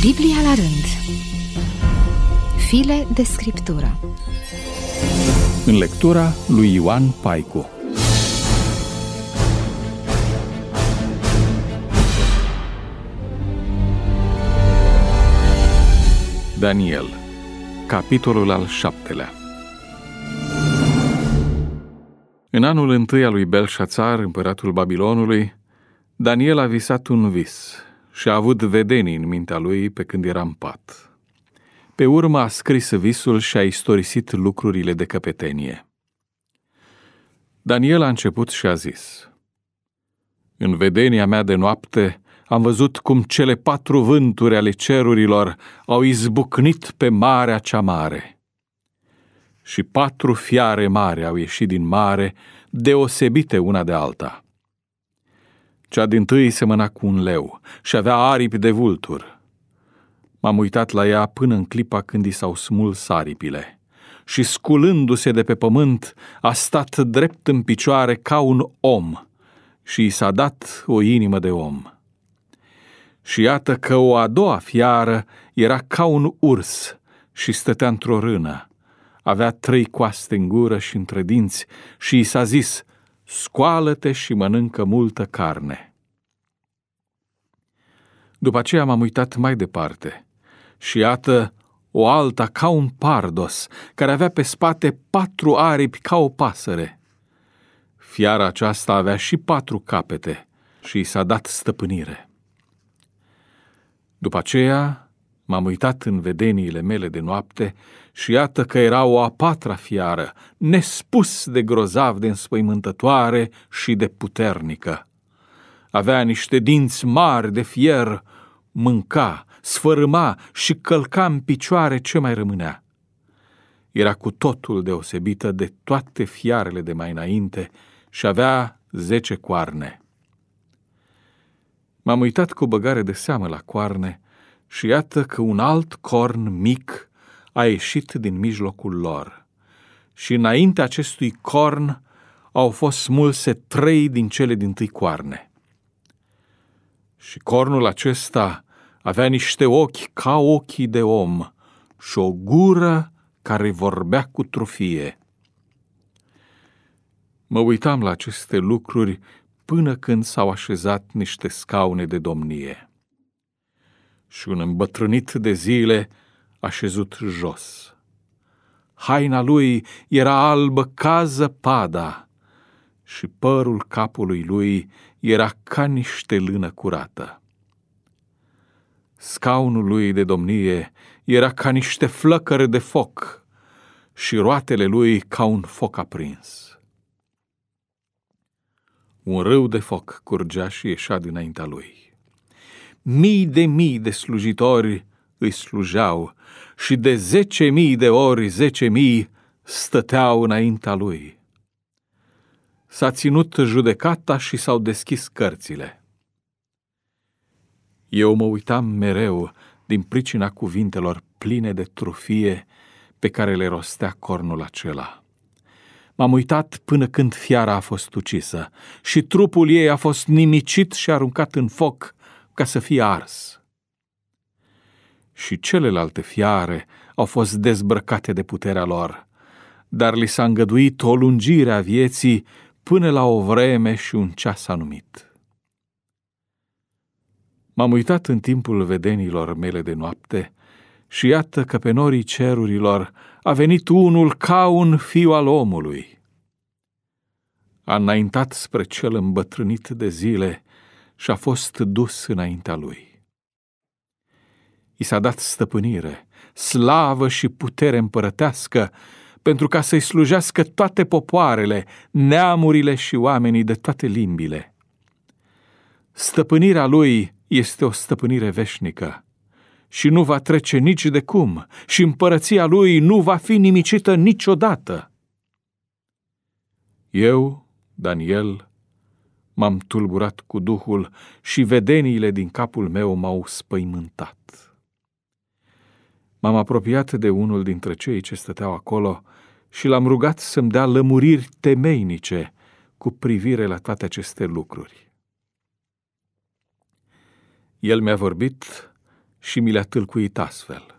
Biblia la rând. File de scriptură. În lectura lui Ioan Paicu. Daniel, capitolul al 7-lea. În anul întâi al lui Belșațar, împăratul Babilonului, Daniel a visat un vis și a avut vedenii în mintea lui pe când era în pat. Pe urmă a scris visul și a istorisit lucrurile de căpetenie. Daniel a început și a zis: În vedenia mea de noapte am văzut cum cele 4 vânturi ale cerurilor au izbucnit pe marea cea mare. Și 4 fiare mari au ieșit din mare, deosebite una de alta. Cea dintâi semăna cu un leu și avea aripi de vultur. M-am uitat la ea până în clipa când i s-au smuls aripile și, sculându-se de pe pământ, a stat drept în picioare ca un om și i s-a dat o inimă de om. Și iată că o a doua fiară era ca un urs și stătea într-o rână. Avea 3 coaste în gură și între dinți și i s-a zis: Scoală-te și mănâncă multă carne. După aceea m-am uitat mai departe și iată o alta ca un pardos, care avea pe spate 4 aripi ca o pasăre. Fiara aceasta avea și 4 capete și i s-a dat stăpânire. După aceea m-am uitat în vedeniile mele de noapte și iată că era o a 4-a fiară, nespus de grozav de înspăimântătoare și de puternică. Avea niște dinți mari de fier, mânca, sfărâma și călca în picioare ce mai rămânea. Era cu totul deosebită de toate fiarele de mai înainte și avea 10 coarne. M-am uitat cu băgare de seamă la coarne și iată că un alt corn mic a ieșit din mijlocul lor. Și înainte acestui corn au fost smulse 3 din cele dintâi coarne. Și cornul acesta avea niște ochi ca ochii de om și o gură care vorbea cu trufie. Mă uitam la aceste lucruri până când s-au așezat niște scaune de domnie. Și un îmbătrânit de zile a șezut jos. Haina lui era albă ca zăpada și părul capului lui era ca niște lână curată. Scaunul lui de domnie era ca niște flăcări de foc și roatele lui ca un foc aprins. Un râu de foc curgea și ieșea dinaintea lui. Mii de mii de slujitori îi slujeau și de 10.000 de ori 10.000 stăteau înaintea lui. S-a ținut judecata și s-au deschis cărțile. Eu mă uitam mereu din pricina cuvintelor pline de trufie pe care le rostea cornul acela. M-am uitat până când fiara a fost ucisă și trupul ei a fost nimicit și aruncat în foc ca să fie ars. Și celelalte fiare au fost dezbrăcate de puterea lor, dar li s-a îngăduit o lungire a vieții până la o vreme și un ceas anumit. M-am uitat în timpul vedenilor mele de noapte și iată că pe norii cerurilor a venit unul ca un fiu al omului. A înaintat spre cel îmbătrânit de zile și a fost dus înaintea lui. I s-a dat stăpânire, slavă și putere împărătească, pentru ca să-i slujească toate popoarele, neamurile și oamenii de toate limbile. Stăpânirea lui este o stăpânire veșnică și nu va trece nici de cum, și împărăția lui nu va fi nimicită niciodată. Eu, Daniel, m-am tulburat cu duhul și vedeniile din capul meu m-au spăimântat. M-am apropiat de unul dintre cei ce stăteau acolo și l-am rugat să-mi dea lămuriri temeinice cu privire la toate aceste lucruri. El mi-a vorbit și mi le-a tâlcuit astfel.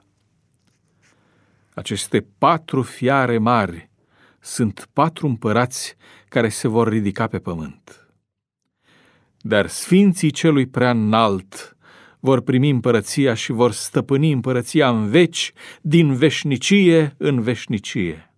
Aceste 4 fiare mari sunt 4 împărați care se vor ridica pe pământ. Dar sfinții celui prea înalt vor primi împărăția și vor stăpâni împărăția în veci, din veșnicie în veșnicie.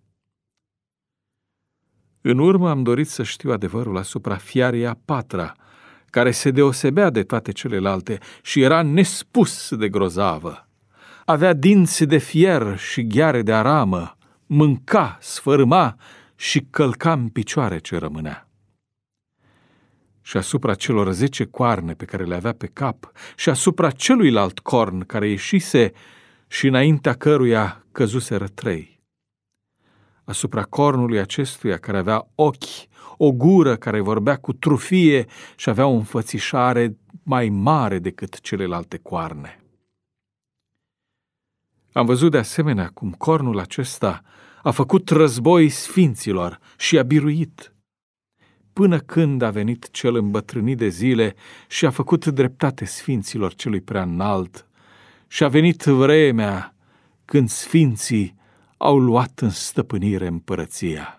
În urmă am dorit să știu adevărul asupra fiarei a 4-a, care se deosebea de toate celelalte și era nespus de grozavă. Avea dinți de fier și gheare de aramă, mânca, sfărâma și călca în picioare ce rămânea. Și asupra celor 10 coarne pe care le avea pe cap și asupra celuilalt corn care ieșise și înaintea căruia căzuseră 3. Asupra cornului acestuia care avea ochi, o gură care vorbea cu trufie și avea o înfățișare mai mare decât celelalte coarne. Am văzut de asemenea cum cornul acesta a făcut război sfinților și a biruit, până când a venit cel îmbătrânit de zile și a făcut dreptate sfinților celui prea înalt și a venit vremea când sfinții au luat în stăpânire împărăția.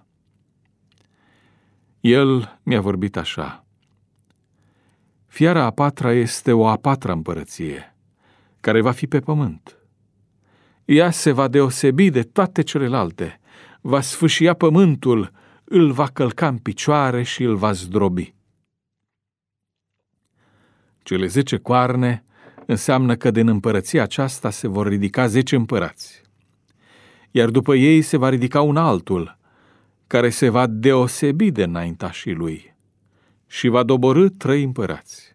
El mi-a vorbit așa: fiara a 4-a este o a 4-a împărăție, care va fi pe pământ. Ea se va deosebi de toate celelalte, va sfâșia pământul, îl va călca în picioare și îl va zdrobi. Cele 10 coarne înseamnă că din împărăția aceasta se vor ridica 10 împărați, iar după ei se va ridica un altul, care se va deosebi de înaintașii lui și va doborî 3 împărați.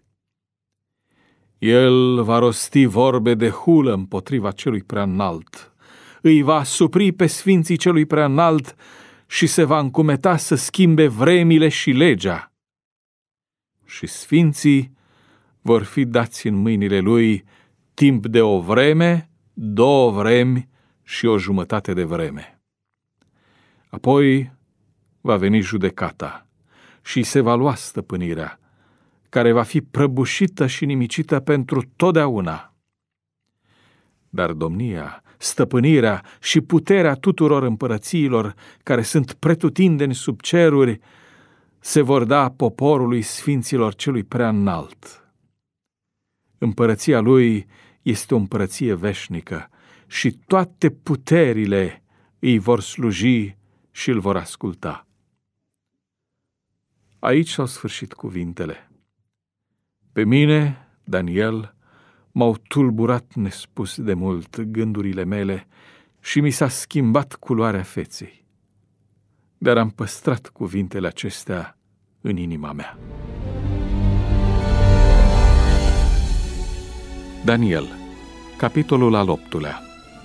El va rosti vorbe de hulă împotriva celui prea înalt, îi va supri pe sfinții celui prea înalt și se va încumeta să schimbe vremile și legea. Și sfinții vor fi dați în mâinile lui timp de o vreme, 2 vremi și o jumătate de vreme. Apoi va veni judecata și se va lua stăpânirea, care va fi prăbușită și nimicită pentru totdeauna. Dar domnia, stăpânirea și puterea tuturor împărățiilor care sunt pretutindeni sub ceruri se vor da poporului sfinților celui prea înalt. Împărăția lui este o împărăție veșnică și toate puterile îi vor sluji și îl vor asculta. Aici s-au sfârșit cuvintele. Pe mine, Daniel, m-au tulburat nespus de mult gândurile mele și mi s-a schimbat culoarea feței. Dar am păstrat cuvintele acestea în inima mea. Daniel, capitolul al 8-lea.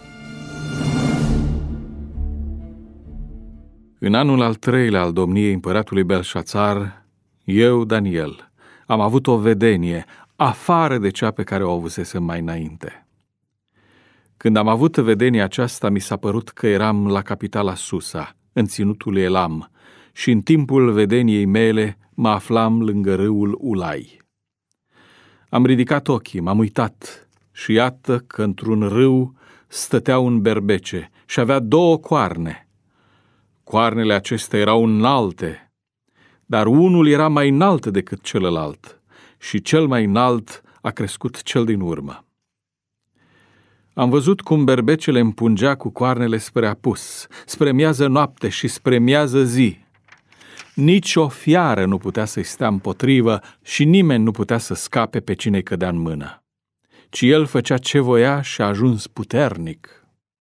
În anul al 3-lea al domniei împăratului Belșațar, eu, Daniel, am avut o vedenie, afară de cea pe care o avusesem mai înainte. Când am avut vedenia aceasta, mi s-a părut că eram la capitala Susa, în ținutul Elam, și în timpul vedeniei mele mă aflam lângă râul Ulai. Am ridicat ochii, m-am uitat și iată că într-un râu stătea un berbece și avea 2 coarne. Coarnele acestea erau înalte, dar unul era mai înalt decât celălalt și cel mai înalt a crescut cel din urmă. Am văzut cum berbecele împungea cu coarnele spre apus, spre miază noapte și spre miază zi. Nici o fiară nu putea să-i stea împotrivă și nimeni nu putea să scape pe cine cădea în mână, ci el făcea ce voia și a ajuns puternic.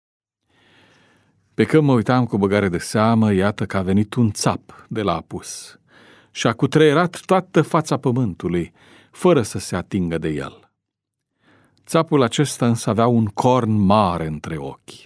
Pe când mă uitam cu băgare de seamă, iată că a venit un țap de la apus și a cutreierat toată fața pământului, fără să se atingă de el. Țapul acesta însă avea un corn mare între ochi.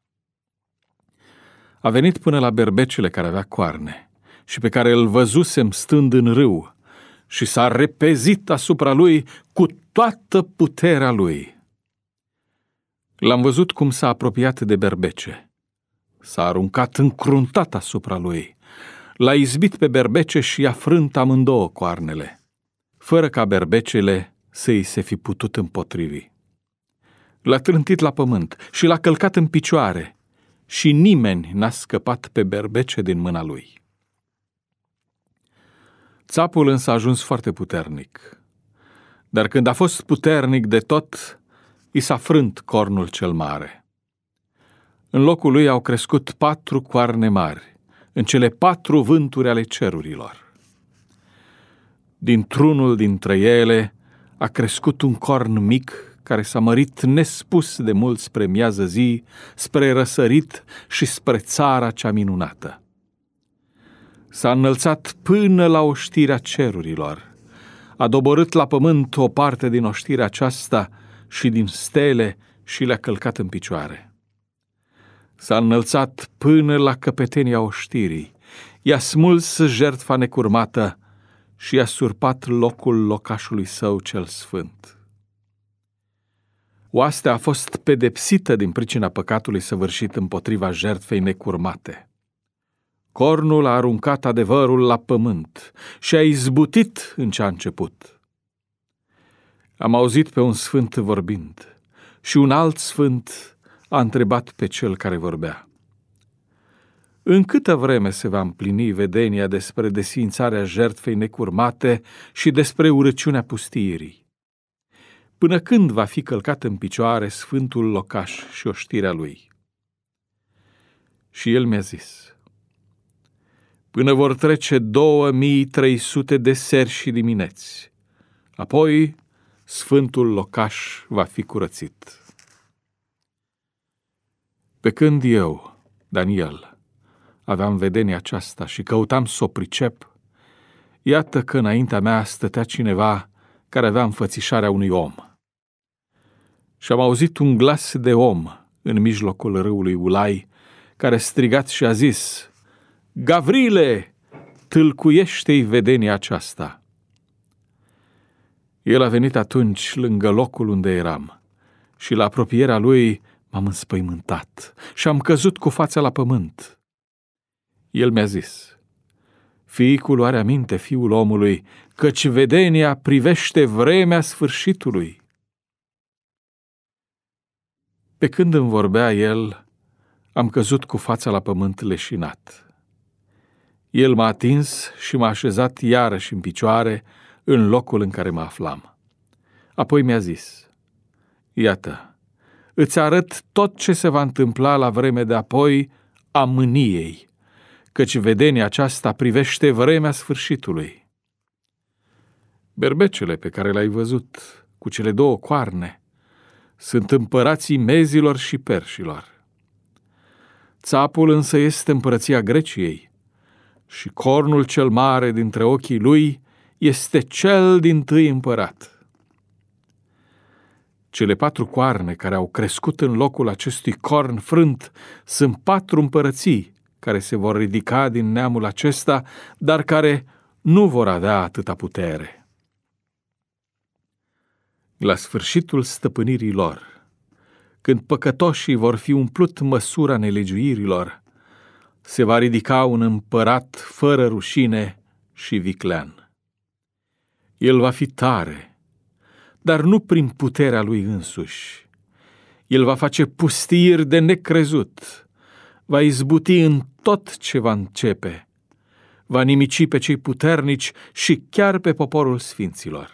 A venit până la berbecele care avea coarne și pe care îl văzusem stând în râu și s-a repezit asupra lui cu toată puterea lui. L-am văzut cum s-a apropiat de berbece. S-a aruncat încruntat asupra lui, l-a izbit pe berbece și i-a frânt amândouă coarnele, fără ca berbecele să îi se fi putut împotrivi. L-a trântit la pământ și l-a călcat în picioare și nimeni n-a scăpat pe berbece din mâna lui. Țapul însă a ajuns foarte puternic, dar când a fost puternic de tot, i s-a frânt cornul cel mare. În locul lui au crescut 4 coarne mari, în cele 4 vânturi ale cerurilor. Dintr-unul dintre ele a crescut un corn mic care s-a mărit nespus de mult spre miază zi, spre răsărit și spre țara cea minunată. S-a înălțat până la oștirea cerurilor, a doborât la pământ o parte din oștirea aceasta și din stele și le-a călcat în picioare. S-a înălțat până la căpetenia oștirii, i-a smuls jertfa necurmată și i-a surpat locul locașului său cel sfânt. Oastea a fost pedepsită din pricina păcatului săvârșit împotriva jertfei necurmate. Cornul a aruncat adevărul la pământ și a izbutit în ce a început. Am auzit pe un sfânt vorbind și un alt sfânt a întrebat pe cel care vorbea: în câtă vreme se va împlini vedenia despre desființarea jertfei necurmate și despre urăciunea pustiirii? Până când va fi călcat în picioare sfântul locaș și oștirea lui? Și el mi-a zis: până vor trece 2300 de seri și dimineți, apoi sfântul locaș va fi curățit. Pe când eu, Daniel, aveam vedenia aceasta și căutam să o pricep, iată că înaintea mea stătea cineva care avea înfățișarea unui om. Și am auzit un glas de om în mijlocul râului Ulai, care a strigat și a zis: Gavrile, tâlcuiește-i vedenia aceasta. El a venit atunci lângă locul unde eram și la apropierea lui m-am înspăimântat și am căzut cu fața la pământ. El mi-a zis: fiicul, are aminte, fiul omului, căci vedenia privește vremea sfârșitului. Pe când îmi vorbea el, am căzut cu fața la pământ leșinat. El m-a atins și m-a așezat iarăși în picioare în locul în care mă aflam. Apoi mi-a zis: iată, îți arăt tot ce se va întâmpla la vreme de apoi a mâniei, căci vedenia aceasta privește vremea sfârșitului. Berbecele pe care l-ai văzut, cu cele 2 coarne, sunt împărații mezilor și perșilor. Țapul însă este împărăția Greciei și cornul cel mare dintre ochii lui este cel dintâi împărat. Cele 4 coarne care au crescut în locul acestui corn frânt sunt 4 împărății care se vor ridica din neamul acesta, dar care nu vor avea atâta putere. La sfârșitul stăpânirii lor, când păcătoșii vor fi umplut măsura nelegiuirilor, se va ridica un împărat fără rușine și viclean. El va fi tare, dar nu prin puterea lui însuși. El va face pustiiri de necrezut, va izbuti în tot ce va începe, va nimici pe cei puternici și chiar pe poporul sfinților.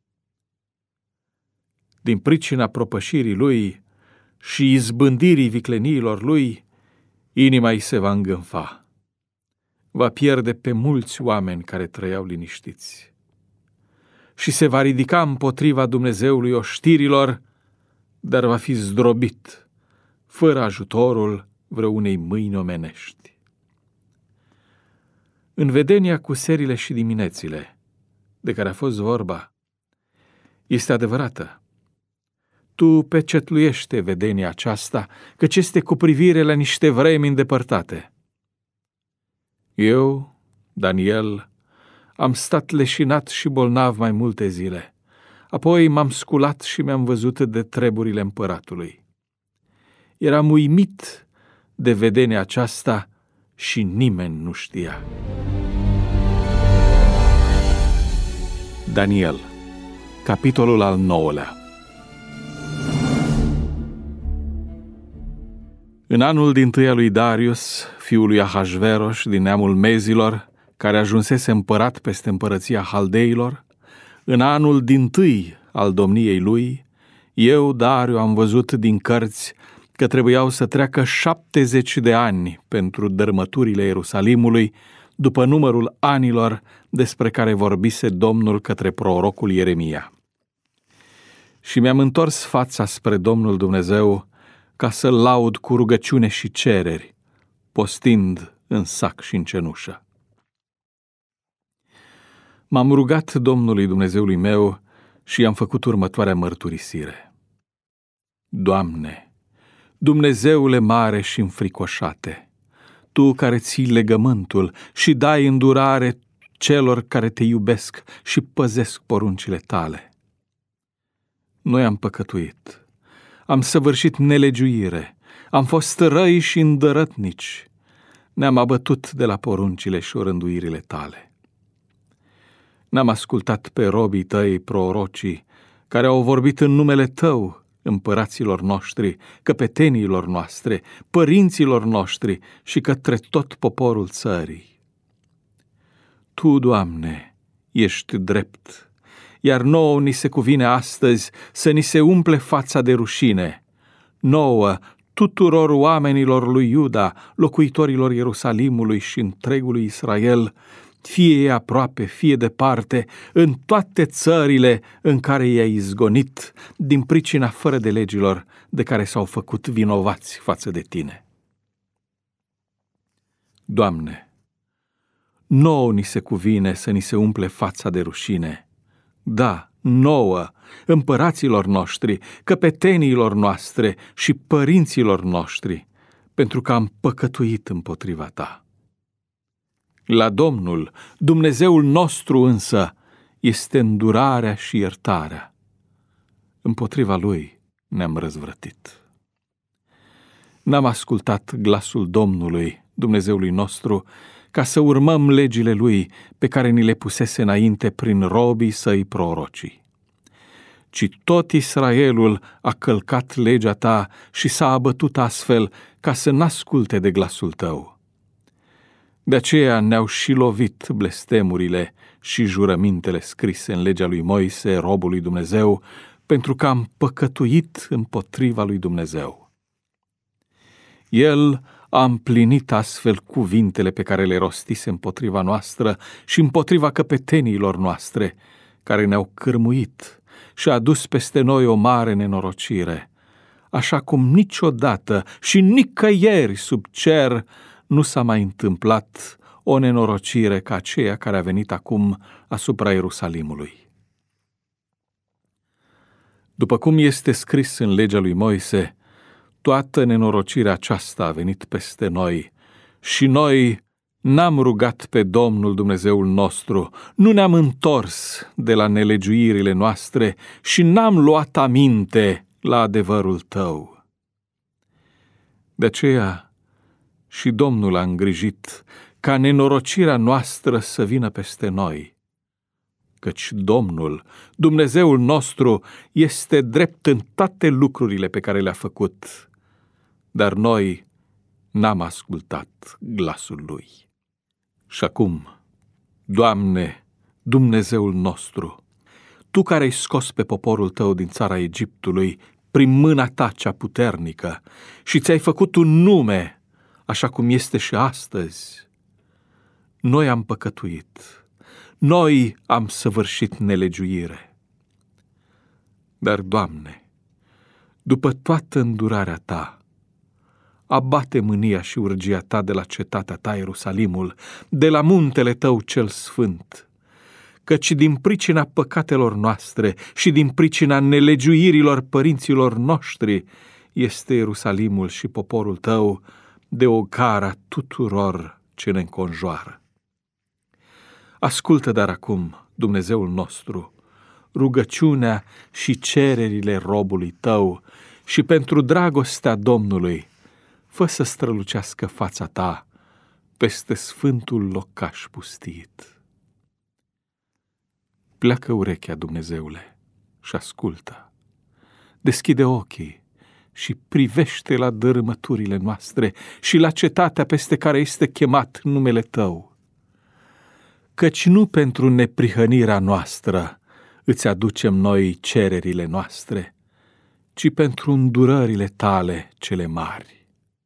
Din pricina propășirii lui și izbândirii vicleniilor lui, inima îi se va îngânfa. Va pierde pe mulți oameni care trăiau liniștiți. Și se va ridica împotriva Dumnezeului oștirilor, dar va fi zdrobit, fără ajutorul vreunei mâini omenești. În vedenia cu serile și diminețile, de care a fost vorba, este adevărată. Tu pecetluiește vedenia aceasta, căci este cu privire la niște vremi îndepărtate. Eu, Daniel, am stat leșinat și bolnav mai multe zile. Apoi m-am sculat și mi-am văzut de treburile împăratului. Eram uimit de vedenia aceasta și nimeni nu știa. Daniel, capitolul al 9-lea. În anul dintâi al lui Darius, fiul lui Ahasveros din neamul Mezilor, care ajunsese împărat peste împărăția Haldeilor, în anul dintâi al domniei lui, eu, Dariu, am văzut din cărți că trebuiau să treacă 70 de ani pentru dărâmăturile Ierusalimului, după numărul anilor despre care vorbise Domnul către prorocul Ieremia. Și mi-am întors fața spre Domnul Dumnezeu ca să-L laud cu rugăciune și cereri, postind în sac și în cenușă. M-am rugat Domnului Dumnezeului meu și i-am făcut următoarea mărturisire. Doamne, Dumnezeule mare și înfricoșate, Tu care ții legământul și dai îndurare celor care Te iubesc și păzesc poruncile Tale. Noi am păcătuit, am săvârșit nelegiuire, am fost răi și îndărătnici, ne-am abătut de la poruncile și orânduirile Tale. N-am ascultat pe robii Tăi, prorocii, care au vorbit în numele Tău, împăraților noștri, căpeteniilor noastre, părinților noștri și către tot poporul țării. Tu, Doamne, ești drept, iar nouă ni se cuvine astăzi să ni se umple fața de rușine, nouă, tuturor oamenilor lui Iuda, locuitorilor Ierusalimului și întregului Israel, fie ei aproape, fie departe, în toate țările în care i-ai izgonit, din pricina fără de legilor de care s-au făcut vinovați față de Tine. Doamne, nouă ni se cuvine să ni se umple fața de rușine, da, nouă, împăraților noștri, căpeteniilor noastre și părinților noștri, pentru că am păcătuit împotriva Ta. La Domnul, Dumnezeul nostru însă, este îndurarea și iertarea. Împotriva Lui ne-am răzvrătit. N-am ascultat glasul Domnului, Dumnezeului nostru, ca să urmăm legile Lui pe care ni le pusese înainte prin robii Săi prorocii. Ci tot Israelul a călcat legea Ta și s-a abătut astfel ca să n-asculte de glasul Tău. De aceea ne-au și lovit blestemurile și jurămintele scrise în legea lui Moise, robul lui Dumnezeu, pentru că am păcătuit împotriva lui Dumnezeu. El a împlinit astfel cuvintele pe care le rostise împotriva noastră și împotriva căpeteniilor noastre, care ne-au cârmuit și a adus peste noi o mare nenorocire, așa cum niciodată și nicăieri sub cer nu s-a mai întâmplat o nenorocire ca aceea care a venit acum asupra Ierusalimului. După cum este scris în legea lui Moise, toată nenorocirea aceasta a venit peste noi și noi n-am rugat pe Domnul Dumnezeul nostru, nu ne-am întors de la nelegiuirile noastre și n-am luat aminte la adevărul Tău. De aceea și Domnul a îngrijit ca nenorocirea noastră să vină peste noi, căci Domnul, Dumnezeul nostru, este drept în toate lucrurile pe care le-a făcut, dar noi n-am ascultat glasul Lui. Și acum, Doamne, Dumnezeul nostru, Tu care ai scos pe poporul Tău din țara Egiptului prin mâna Ta cea puternică și ți-ai făcut un nume, așa cum este și astăzi, noi am păcătuit, noi am săvârșit nelegiuire. Dar, Doamne, după toată îndurarea Ta, abate mânia și urgia Ta de la cetatea Ta, Ierusalimul, de la muntele Tău cel sfânt, căci din pricina păcatelor noastre și din pricina nelegiuirilor părinților noștri este Ierusalimul și poporul Tău de o cara tuturor ce ne înconjoară. Ascultă dar acum, Dumnezeul nostru, rugăciunea și cererile robului Tău și pentru dragostea Domnului, fă să strălucească fața Ta peste sfântul locaș pustit. Pleacă urechea, Dumnezeule, și ascultă. Deschide ochii și privește la dărâmăturile noastre și la cetatea peste care este chemat numele Tău. Căci nu pentru neprihănirea noastră îți aducem noi cererile noastre, ci pentru îndurările Tale cele mari.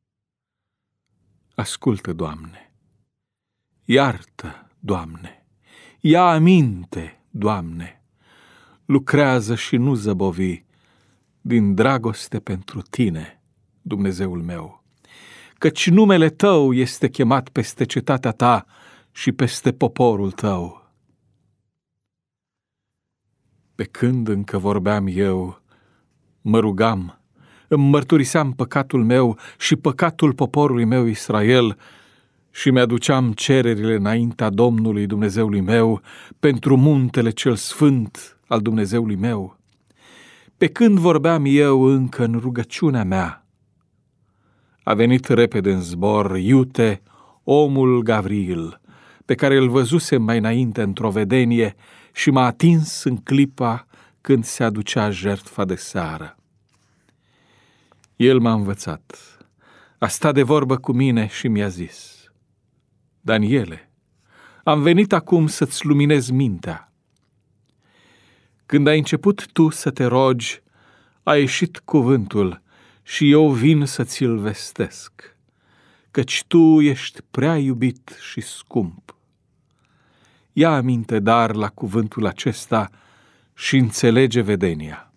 Ascultă, Doamne! Iartă, Doamne! Ia aminte, Doamne! Lucrează și nu zăbovi, din dragoste pentru Tine, Dumnezeul meu, căci numele Tău este chemat peste cetatea Ta și peste poporul Tău. Pe când încă vorbeam eu, mă rugam, îmi mărturiseam păcatul meu și păcatul poporului meu Israel și mi-aduceam cererile înaintea Domnului Dumnezeului meu pentru muntele cel sfânt al Dumnezeului meu. Pe când vorbeam eu încă în rugăciunea mea, a venit repede în zbor iute omul Gavril, pe care îl văzusem mai înainte într-o vedenie și m-a atins în clipa când se aducea jertfa de seară. El m-a învățat, a stat de vorbă cu mine și mi-a zis: Daniele, am venit acum să-ți luminez mintea. Când ai început tu să te rogi, a ieșit cuvântul și eu vin să ți-l vestesc, căci tu ești prea iubit și scump. Ia aminte dar la cuvântul acesta și înțelege vedenia.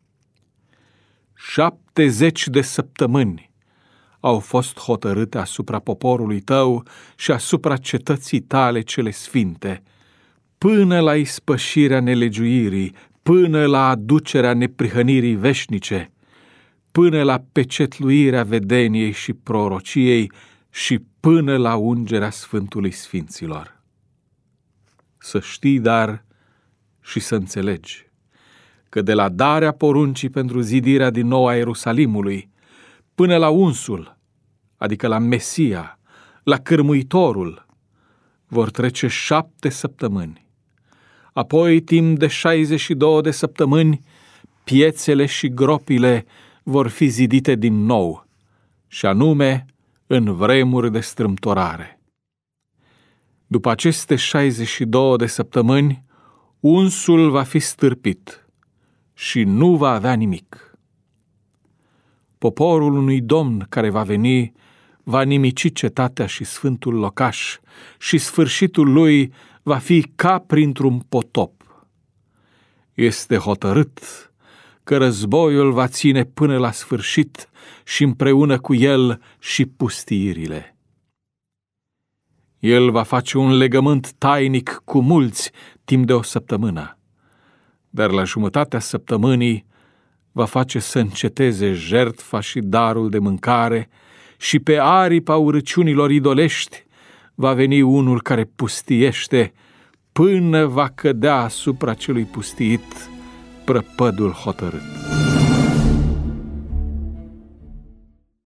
70 de săptămâni au fost hotărâte asupra poporului tău și asupra cetății tale cele sfinte, până la ispășirea nelegiuirii, până la aducerea neprihănirii veșnice, până la pecetluirea vedeniei și prorociei și până la ungerea Sfântului Sfinților. Să știi, dar, și să înțelegi că de la darea poruncii pentru zidirea din nou a Ierusalimului până la unsul, adică la Mesia, la cârmuitorul, vor trece 7 săptămâni. Apoi, timp de 62 de săptămâni, piețele și gropile vor fi zidite din nou, și anume în vremuri de strâmtorare. După aceste 62 de săptămâni, unsul va fi stârpit și nu va avea nimic. Poporul unui domn care va veni va nimici cetatea și sfântul locaș și sfârșitul lui va fi ca printr-un potop. Este hotărât că războiul va ține până la sfârșit și împreună cu el și pustiirile. El va face un legământ tainic cu mulți timp de 1 săptămână, dar la jumătatea săptămânii va face să înceteze jertfa și darul de mâncare și pe aripa urăciunilor idolești va veni unul care pustiește până va cădea asupra celui pustiit prăpădul hotărât.